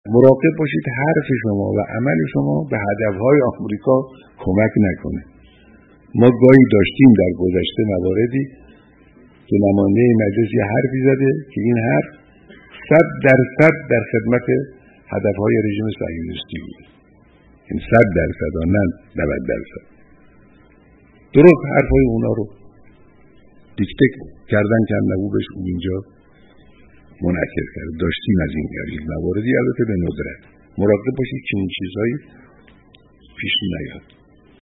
مراقب باشید حرف شما و عمل شما به هدفهای آمریکا کمک نکنه. ما گاهی داشتیم در گذشته مواردی که نماینده مجلس یه حرفی زده که این حرف 100% در خدمت هدفهای رژیم صهیونیستی بود. این 100% نه 90%. درست حرفهای اونا رو دیکته کردن که نبودش اونجا منعکس کرد. داشتیم از این مواردی، البته به ندرت. مراقب باشید که این چیزهایی پیش نیاد.